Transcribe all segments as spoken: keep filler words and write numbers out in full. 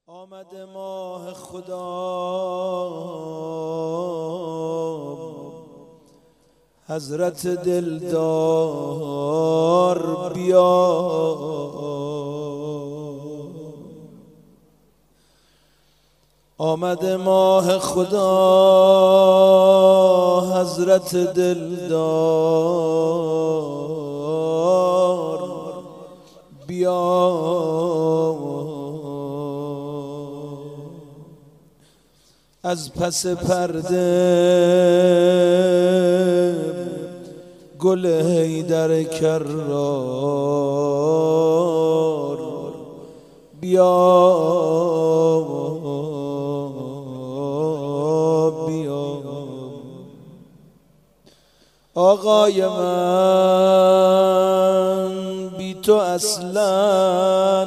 آمد ماه خدا حضرت دلدار بیا، آمد ماه خدا حضرت دلدار بیا، از پس پرده گل حیدر کرار بیا بیا. آقای من بی تو اصلا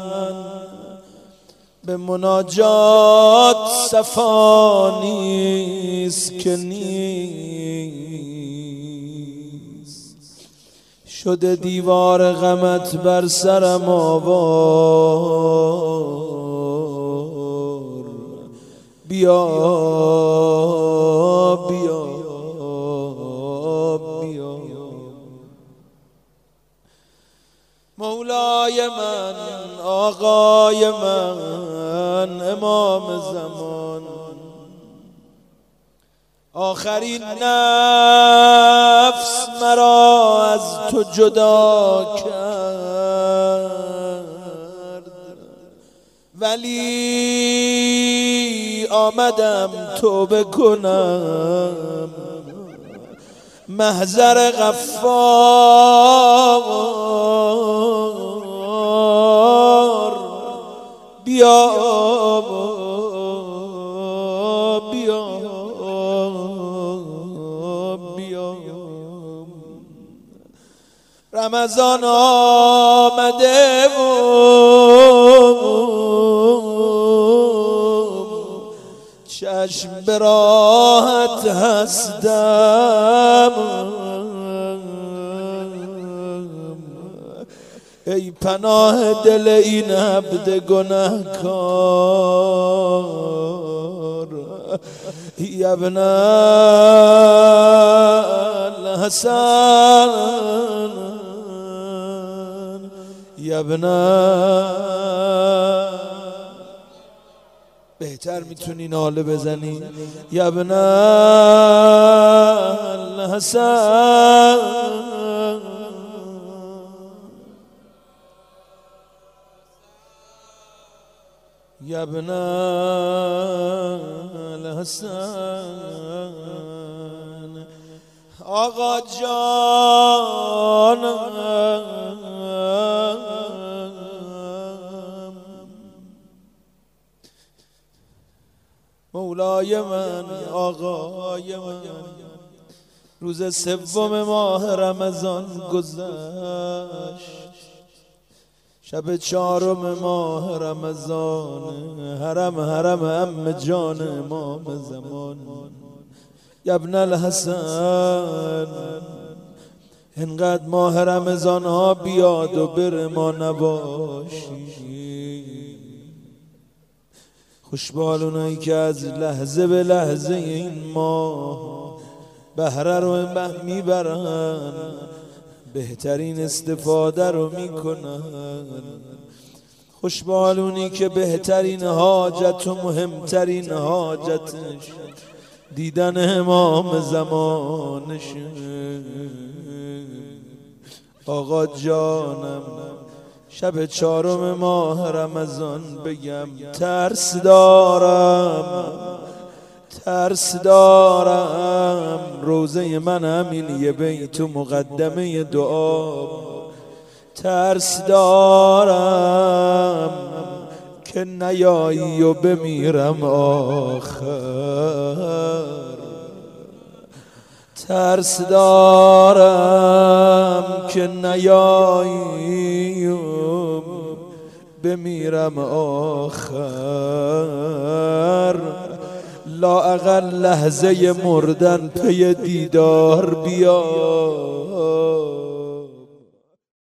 به مناجات صفا نیست که نیست، شده دیوار غمت بر سرم آوار بیا بیا بیا. مولای من، آقای من، امام زمان، آخرین نفس مرا از تو جدا کرد، ولی آمدم توبه کنم محضر غفار بیا بیا بیا. رمضان آمده و چشم به راحت هستم، ای پناه دل این عبد گناهکار. یا ابن الحسن، یا ابن، بهتر میتونی ناله بزنی، یا ابن الحسن، یا ابن الحسن. آقا جان مولای من، آقای من، روز سوم ماه رمضان گذشت، شب چهارم ماه رمضان، حرم حرم ام جان امام زمان. یا ابن الحسن، انقدر ماه رمضان ها بیاد و بر ما نباشی، خوشبال اونایی که از لحظه به لحظه این ماه بهره رو به میبرن، بهترین استفاده رو میکنن. خوشبال اونی که بهترین حاجت و مهمترین حاجتش دیدن امام زمانش. آقا جانم، شب چهارم ماه رمضان بگم ترس دارم، ترس دارم، روزه من همین یه بیت و مقدمه دعا، ترس دارم که نیایی و بمیرم آخر، ترس دارم که نیایی و بمیرم آخر، لااقل لحظه مردن پی دیدار بیا.